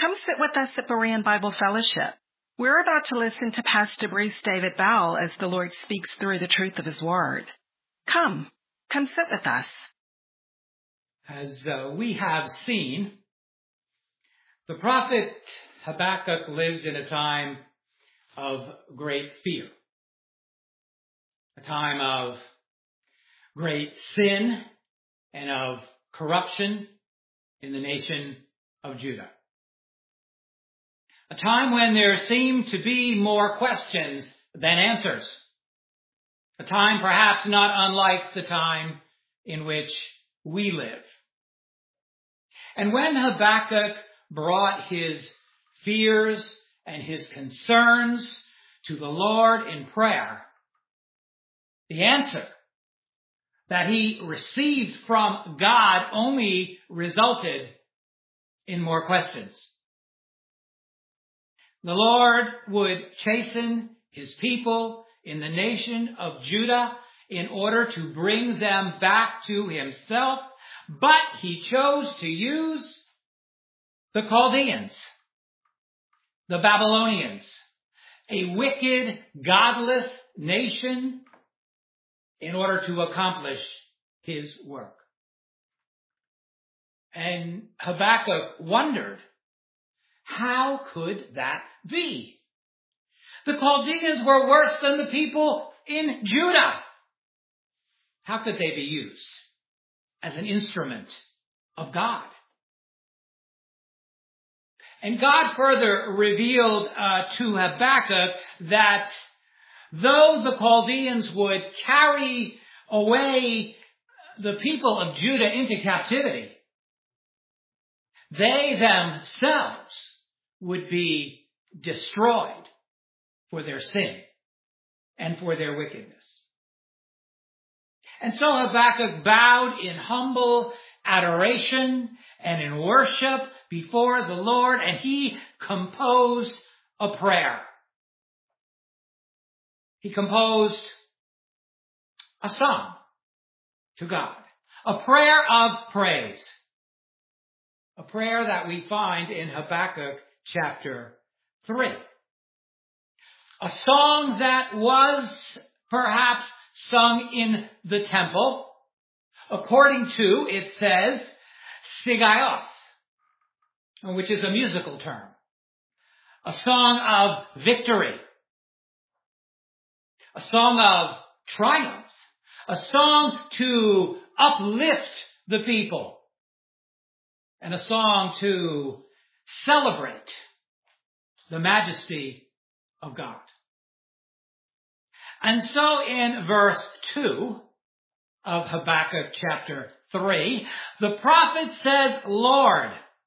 Come sit with us at Berean Bible Fellowship. We're about to listen to Pastor Bruce David Bowell as the Lord speaks through the truth of His Word. Come sit with us. As we have seen, the prophet Habakkuk lived in a time of great fear, a time of great sin and of corruption in the nation of Judah. A time when there seemed to be more questions than answers. A time perhaps not unlike the time in which we live. And when Habakkuk brought his fears and his concerns to the Lord in prayer, the answer that he received from God only resulted in more questions. The Lord would chasten his people in the nation of Judah in order to bring them back to himself, but he chose to use the Chaldeans, the Babylonians, a wicked, godless nation, in order to accomplish his work. And Habakkuk wondered, how could that be? The Chaldeans were worse than the people in Judah. How could they be used as an instrument of God? And God further revealed to Habakkuk that though the Chaldeans would carry away the people of Judah into captivity, they themselves would be destroyed for their sin and for their wickedness. And so Habakkuk bowed in humble adoration and in worship before the Lord, and he composed a prayer. He composed a song to God, a prayer of praise, a prayer that we find in Habakkuk chapter 3. A song that was perhaps sung in the temple, according to, it says, sigaios, which is a musical term, a song of victory, a song of triumph, a song to uplift the people, and a song to celebrate the majesty of God. And so in verse 2 of Habakkuk chapter 3, the prophet says, Lord,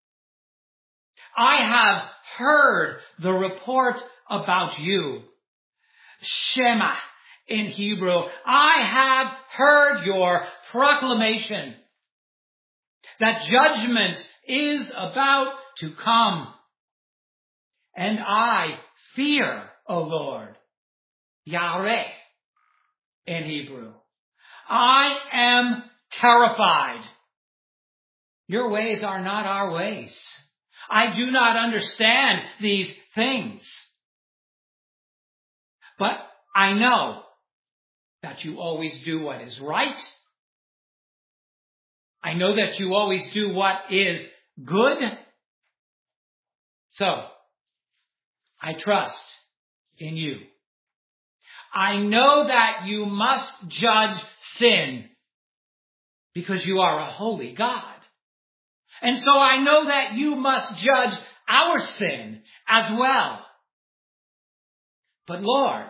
I have heard the report about you. Shema in Hebrew. I have heard your proclamation that judgment is about to come. And I fear, O Lord, Yareh in Hebrew. I am terrified. Your ways are not our ways. I do not understand these things. But I know that you always do what is right. I know that you always do what is good. So, I trust in you. I know that you must judge sin because you are a holy God. And so I know that you must judge our sin as well. But Lord,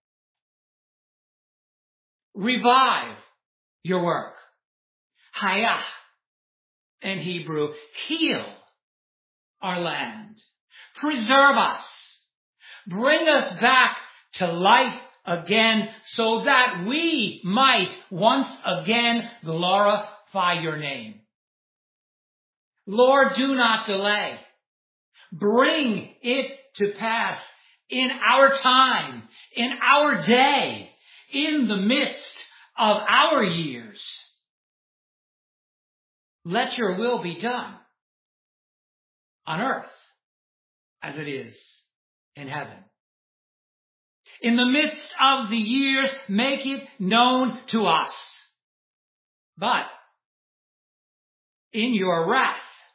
revive your work. Hayah in Hebrew, heal our land. Preserve us. Bring us back to life again so that we might once again glorify your name. Lord, do not delay. Bring it to pass in our time, in our day, in the midst of our years. Let your will be done on earth as it is in heaven. In the midst of the years, make it known to us. But in your wrath,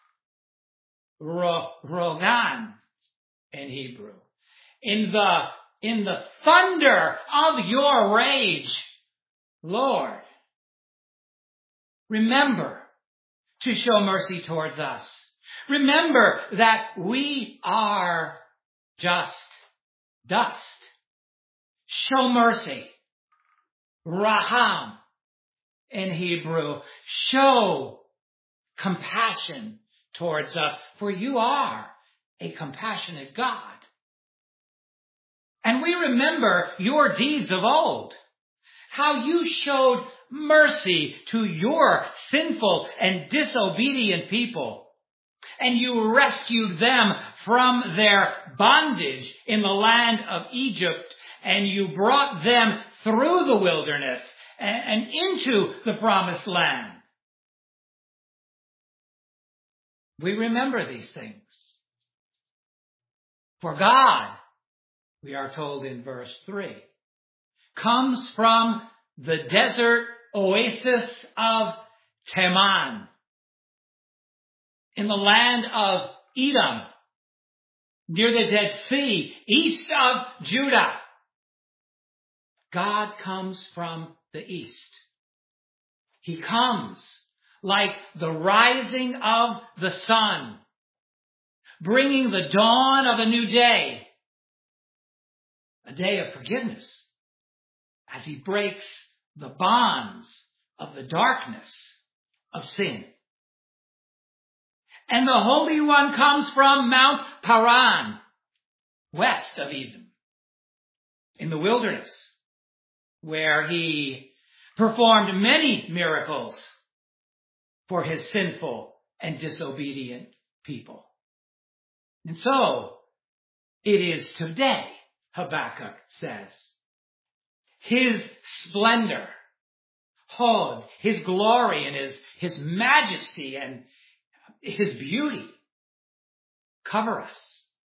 rogan in Hebrew, in the thunder of your rage, Lord, remember to show mercy towards us. Remember that we are just dust. Show mercy. Raham in Hebrew. Show compassion towards us, for you are a compassionate God. And we remember your deeds of old, how you showed mercy to your sinful and disobedient people, and you rescued them from their bondage in the land of Egypt, and you brought them through the wilderness and into the promised land. We remember these things. For God, we are told in verse 3, comes from the desert oasis of Teman, in the land of Edom, near the Dead Sea, east of Judah. God comes from the east. He comes like the rising of the sun, bringing the dawn of a new day, a day of forgiveness, as he breaks the bonds of the darkness of sin. And the Holy One comes from Mount Paran, west of Edom, in the wilderness, where he performed many miracles for his sinful and disobedient people. And so it is today, Habakkuk says. His splendor, Hod, his glory and his majesty and his beauty cover us.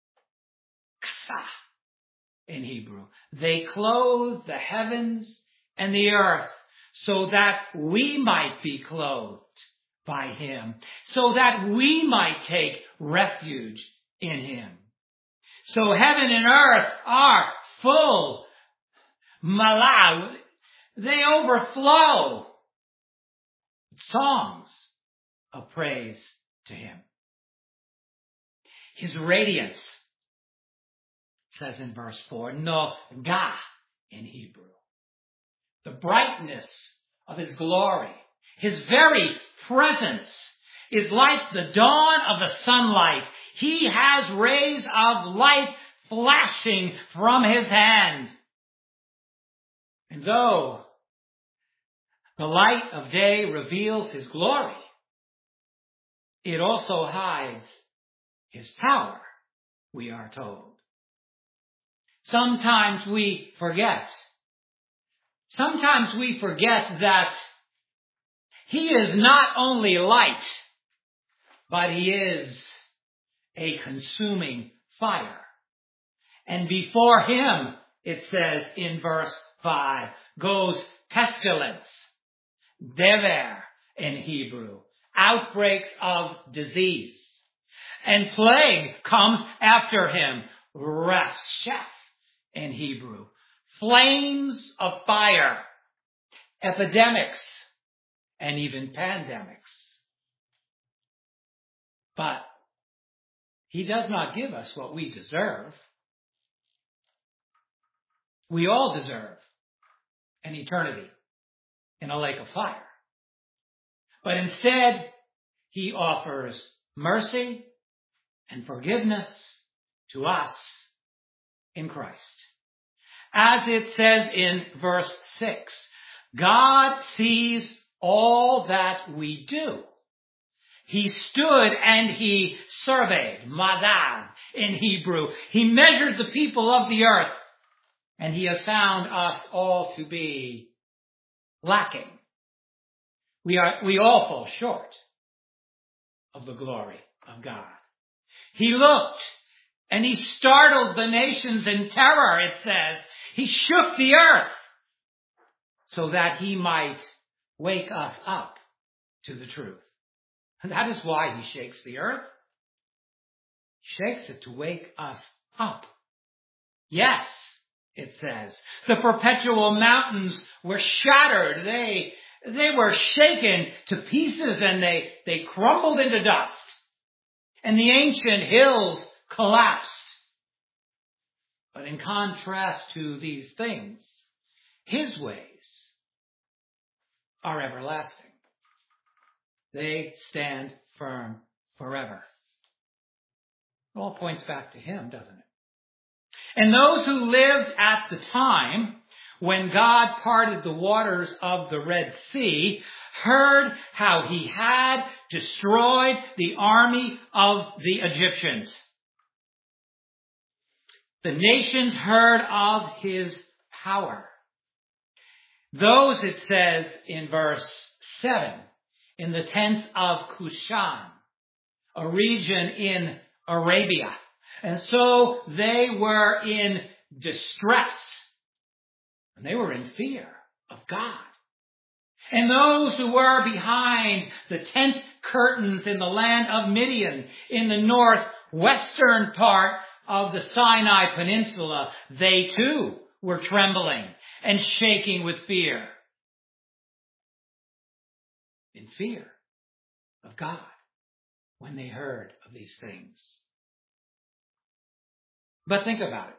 Kasa in Hebrew. They clothe the heavens and the earth so that we might be clothed by him, so that we might take refuge in him. So heaven and earth are full, malah, they overflow songs of praise to him. His radiance, says in verse 4, Noga in Hebrew. The brightness of his glory, his very presence is like the dawn of the sunlight. He has rays of light flashing from his hand. And though the light of day reveals his glory, it also hides his power, we are told. Sometimes we forget that he is not only light, but he is a consuming fire. And before him, it says in verse 5, goes pestilence, dever in Hebrew, outbreaks of disease. And plague comes after him, rashef in Hebrew, flames of fire, epidemics, and even pandemics. But he does not give us what we deserve. We all deserve an eternity in a lake of fire. But instead, he offers mercy and forgiveness to us in Christ. As it says in verse 6, God sees all that we do. He stood and he surveyed, madad in Hebrew. He measured the people of the earth, and he has found us all to be lacking. We all fall short of the glory of God. He looked And he startled the nations in terror, it says. He shook the earth so that he might wake us up to the truth. And that is why he shakes the earth. He shakes it to wake us up. Yes, it says, the perpetual mountains were shattered. They were shaken to pieces and they crumbled into dust. And the ancient hills collapsed. But in contrast to these things, his ways are everlasting. They stand firm forever. It all points back to him, doesn't it? And those who lived at the time when God parted the waters of the Red Sea heard how he had destroyed the army of the Egyptians. The nations heard of his power. Those, it says in verse 7, in the tents of Cushan, a region in Arabia. And so they were in distress. And they were in fear of God. And those who were behind the tent curtains in the land of Midian, in the northwestern part of the Sinai Peninsula, they too were trembling and shaking with fear. In fear of God when they heard of these things. But think about it.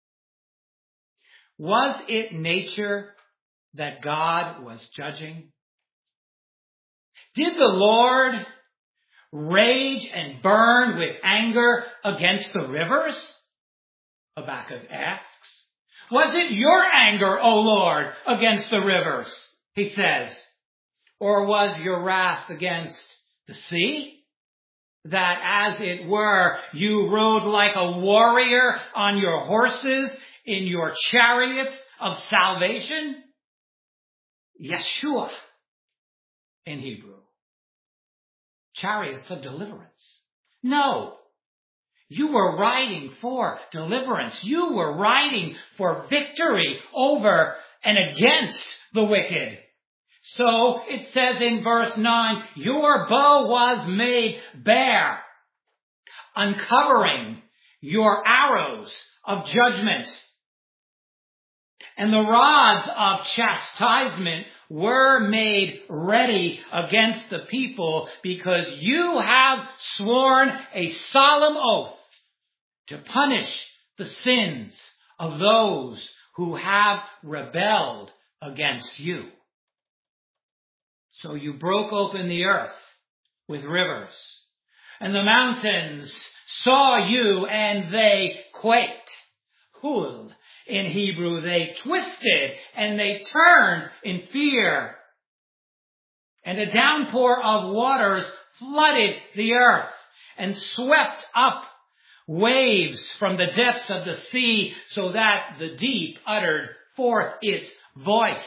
Was it nature that God was judging? Did the Lord rage and burn with anger against the rivers? Habakkuk asks. Was it your anger, O Lord, against the rivers? He says. Or was your wrath against the sea? That, as it were, you rode like a warrior on your horses in your chariots of salvation? Yeshua in Hebrew. Chariots of deliverance. No. You were riding for deliverance. You were riding for victory over and against the wicked. So it says in verse 9, your bow was made bare, uncovering your arrows of judgment. And the rods of chastisement were made ready against the people, because you have sworn a solemn oath to punish the sins of those who have rebelled against you. So you broke open the earth with rivers, and the mountains saw you and they quaked. Hul in Hebrew, they twisted and they turned in fear. And a downpour of waters flooded the earth and swept up waves from the depths of the sea, so that the deep uttered forth its voice.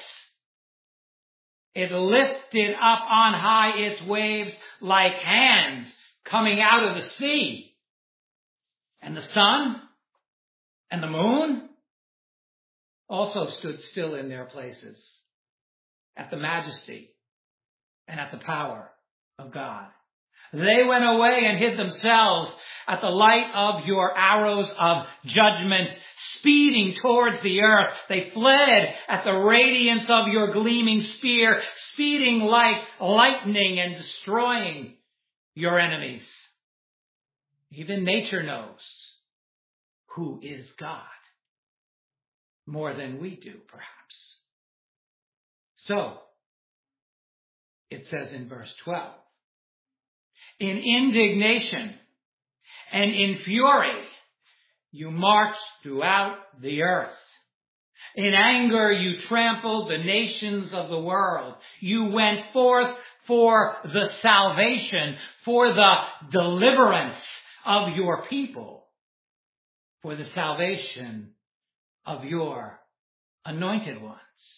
It lifted up on high its waves like hands coming out of the sea. And the sun and the moon also stood still in their places at the majesty and at the power of God. They went away and hid themselves at the light of your arrows of judgment, speeding towards the earth. They fled at the radiance of your gleaming spear, speeding like lightning and destroying your enemies. Even nature knows who is God more than we do, perhaps. So, it says in verse 12, in indignation and in fury, you marched throughout the earth. In anger, you trampled the nations of the world. You went forth for the salvation, for the deliverance of your people, for the salvation of your anointed ones.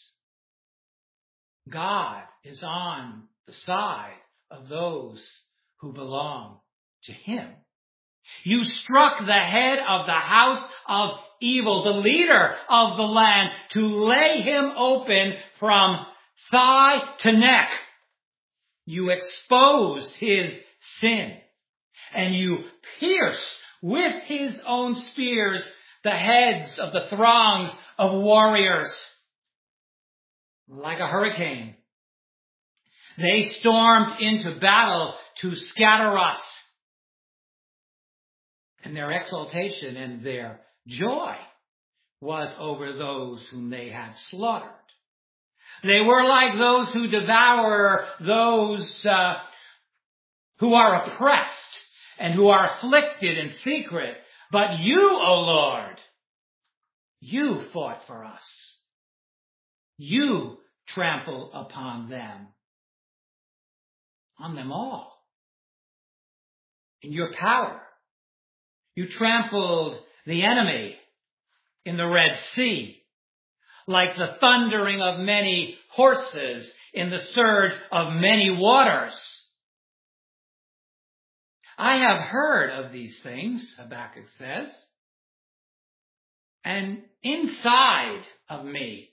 God is on the side of those who belong to him. You struck the head of the house of evil, the leader of the land, to lay him open from thigh to neck. You exposed his sin, and you pierced with his own spears the heads of the throngs of warriors. Like a hurricane, they stormed into battle to scatter us. And their exultation and their joy was over those whom they had slaughtered. They were like those who devour those who are oppressed and who are afflicted in secret. But you, O Lord, you fought for us. You trample upon them all. In your power, you trampled the enemy in the Red Sea, like the thundering of many horses in the surge of many waters. I have heard of these things, Habakkuk says, and inside of me,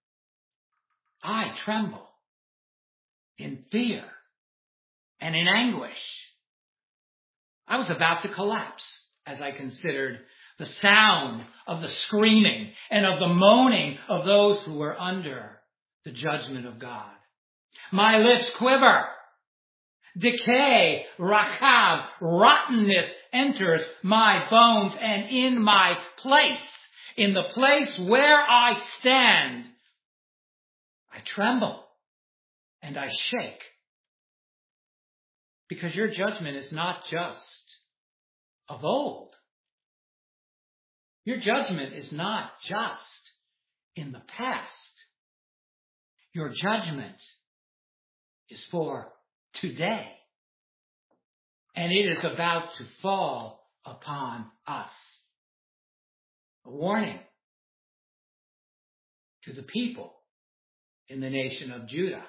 I tremble in fear and in anguish. I was about to collapse as I considered the sound of the screaming and of the moaning of those who were under the judgment of God. My lips quiver. Decay, rakav, rottenness enters my bones, and in my place, in the place where I stand, I tremble and I shake. Because your judgment is not just of old. Your judgment is not just in the past. Your judgment is for today. And it is about to fall upon us. A warning to the people in the nation of Judah.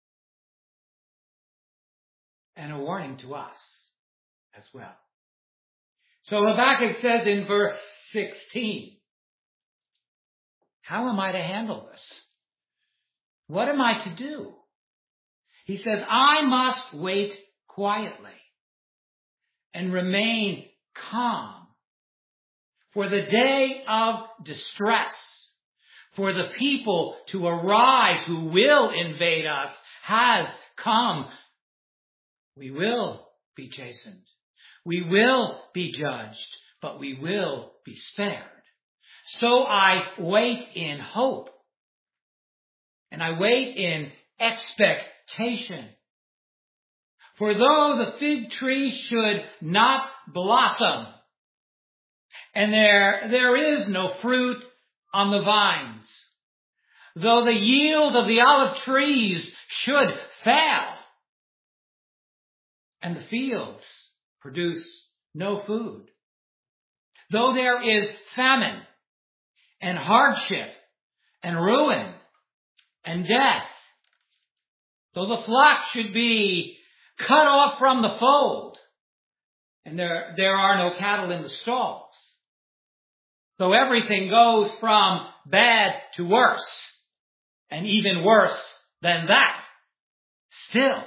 And a warning to us as well. So Habakkuk says in verse 16, how am I to handle this? What am I to do? He says, I must wait quietly and remain calm for the day of distress, for the people to arise who will invade us has come. We will be chastened. We will be judged, but we will be spared. So I wait in hope, and I wait in expectation. For though the fig tree should not blossom, and there is no fruit on the vines, though the yield of the olive trees should fail, and the fields produce no food, though there is famine and hardship and ruin and death, though the flock should be cut off from the fold, and there are no cattle in the stalls, though everything goes from bad to worse, and even worse than that, still,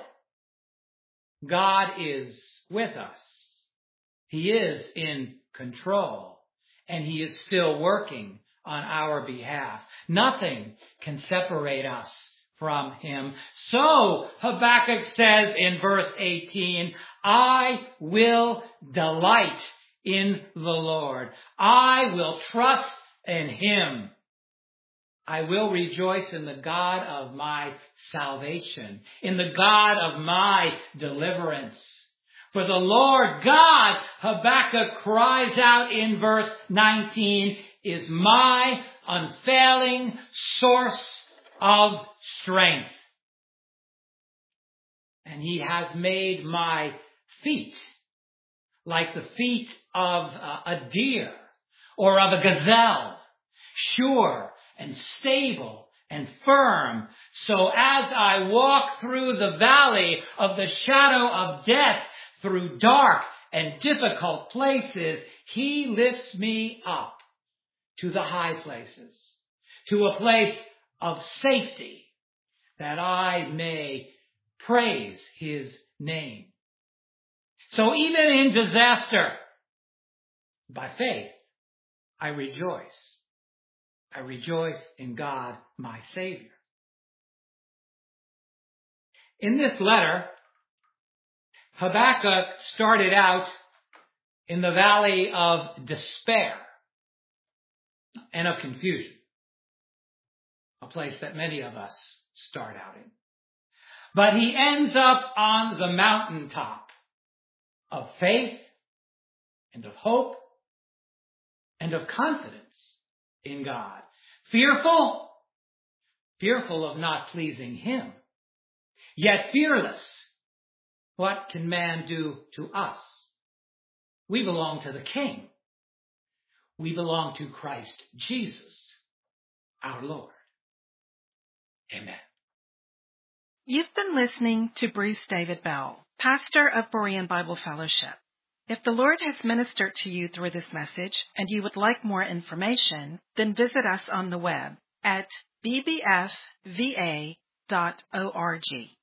God is with us. He is in control, and He is still working on our behalf. Nothing can separate us from Him. So Habakkuk says in verse 18, I will delight in the Lord. I will trust in Him. I will rejoice in the God of my salvation, in the God of my deliverance. For the Lord God, Habakkuk cries out in verse 19, is my unfailing source of strength. And He has made my feet like the feet of a deer or of a gazelle, sure and stable and firm. So as I walk through the valley of the shadow of death, through dark and difficult places, he lifts me up to the high places, to a place of safety, that I may praise his name. So even in disaster, by faith, I rejoice. I rejoice in God, my Savior. In this letter, Habakkuk started out in the valley of despair and of confusion, a place that many of us start out in. But he ends up on the mountaintop of faith and of hope and of confidence in God. Fearful of not pleasing him, yet fearless. What can man do to us? We belong to the King. We belong to Christ Jesus, our Lord. Amen. You've been listening to Bruce David Bell, pastor of Berean Bible Fellowship. If the Lord has ministered to you through this message and you would like more information, then visit us on the web at bbfva.org.